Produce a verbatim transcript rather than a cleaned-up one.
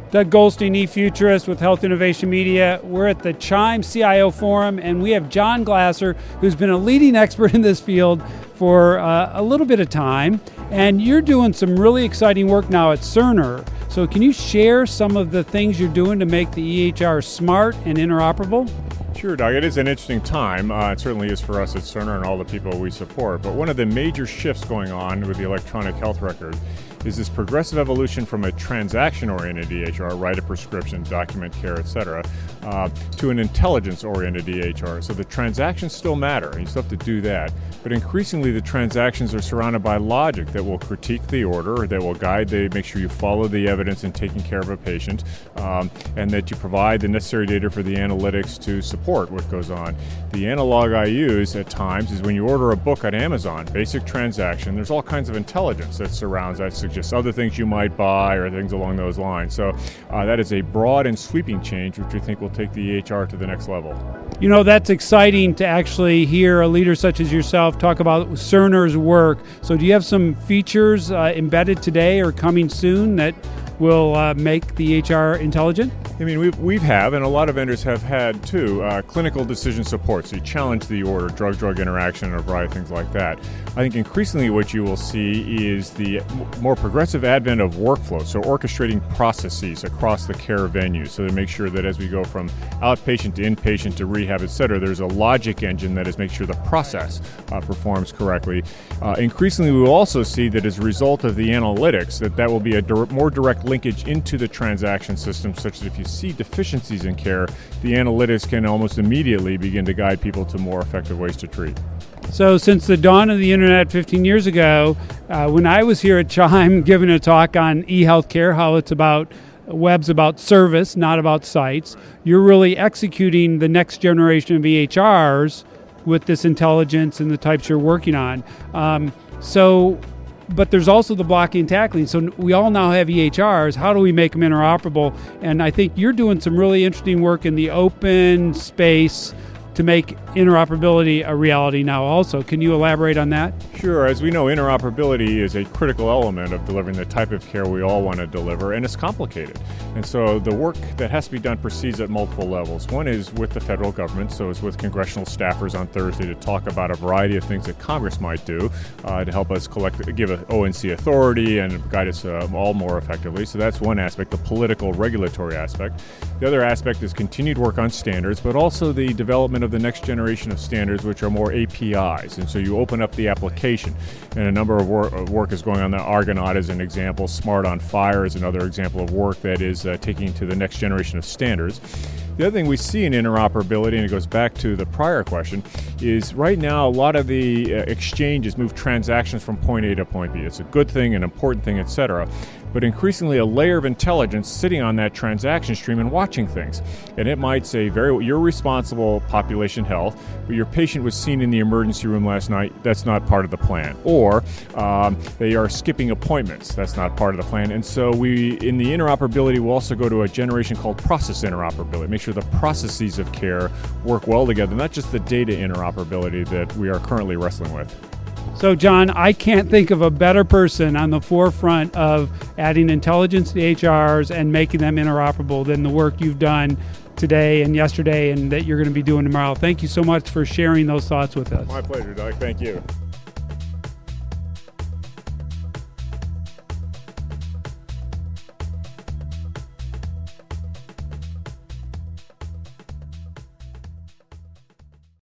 Doug Goldstein, eFuturist with Health Innovation Media. We're at the Chime C I O Forum, and we have John Glasser, who's been a leading expert in this field for uh, a little bit of time. And you're doing some really exciting work now at Cerner. So can you share some of the things you're doing to make the E H R smart and interoperable? Sure, Doug. It is an interesting time. Uh, it certainly is for us at Cerner and all the people we support. But one of the major shifts going on with the electronic health record is this progressive evolution from a transaction-oriented E H R, write a prescription, document care, et cetera, uh, to an intelligence-oriented E H R. So the transactions still matter, and you still have to do that. But increasingly, the transactions are surrounded by logic that will critique the order, that will guide, the, make sure you follow the evidence in taking care of a patient, um, and that you provide the necessary data for the analytics to support what goes on. The analog I use at times is when you order a book on Amazon, basic transaction, there's all kinds of intelligence that surrounds that, suggests other things you might buy or things along those lines. So uh, that is a broad and sweeping change, which we think will take the E H R to the next level. You know, that's exciting to actually hear a leader such as yourself talk about Cerner's work. So do you have some features uh, embedded today or coming soon that will uh, make the E H R intelligent? I mean, we've, we've have, and a lot of vendors have had too, uh, clinical decision support. So you challenge the order, drug-drug interaction, and a variety of things like that. I think increasingly what you will see is the more progressive advent of workflow, so orchestrating processes across the care venue, so to make sure that as we go from outpatient to inpatient to rehab, et cetera, there's a logic engine that is make sure the process uh, performs correctly. Uh, increasingly, we will also see that as a result of the analytics, that that will be a dir- more direct linkage into the transaction system, such that if you see deficiencies in care, the analytics can almost immediately begin to guide people to more effective ways to treat. So since the dawn of the internet fifteen years ago, uh, when I was here at Chime giving a talk on e-healthcare, how it's about web's about service, not about sites, you're really executing the next generation of E H Rs with this intelligence and the types you're working on. Um, so But there's also the blocking and tackling. So we all now have E H Rs. How do we make them interoperable? And I think you're doing some really interesting work in the open space to make interoperability a reality now also. Can you elaborate on that? Sure. As we know, interoperability is a critical element of delivering the type of care we all want to deliver, and it's complicated. And so the work that has to be done proceeds at multiple levels. One is with the federal government, so it's with congressional staffers on Thursday to talk about a variety of things that Congress might do uh, to help us collect, give a O N C authority and guide us uh, all more effectively. So that's one aspect, the political regulatory aspect. The other aspect is continued work on standards, but also the development of the next generation of standards, which are more A P Is. And so you open up the application, and a number of work, of work is going on there. Argonaut is an example. Smart on Fire is another example of work that is uh, taking to the next generation of standards. The other thing we see in interoperability, and it goes back to the prior question, is right now a lot of the uh, exchanges move transactions from point A to point B. It's a good thing, an important thing, et cetera. But increasingly a layer of intelligence sitting on that transaction stream and watching things. And it might say, very, you're responsible population health, but your patient was seen in the emergency room last night. That's not part of the plan. Or um, they are skipping appointments. That's not part of the plan. And so we, in the interoperability, we'll also go to a generation called process interoperability. Make sure the processes of care work well together, not just the data interoperability that we are currently wrestling with. So, John, I can't think of a better person on the forefront of adding intelligence to H Rs and making them interoperable than the work you've done today and yesterday and that you're going to be doing tomorrow. Thank you so much for sharing those thoughts with us. My pleasure, Doug. Thank you.